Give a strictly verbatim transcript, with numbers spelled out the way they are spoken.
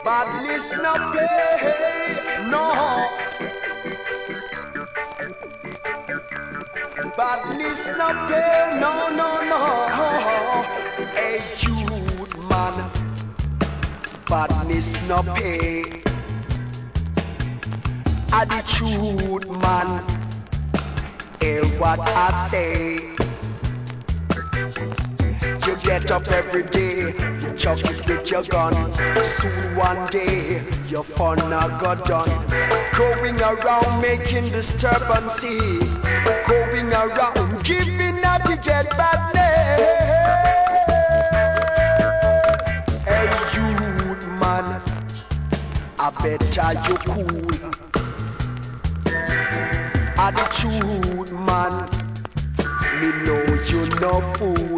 Badness no pay, no. Badness no pay, no, no, no. Hey, youth man, badness no pay. Attitude man, hear what I say. You get up every day, you chuck it with your gun. Soon one day, your fun now got done. Going around making disturbance, going around giving a the jet bad name. Hey youth man, I better you cool. Attitude man, me know you no fool.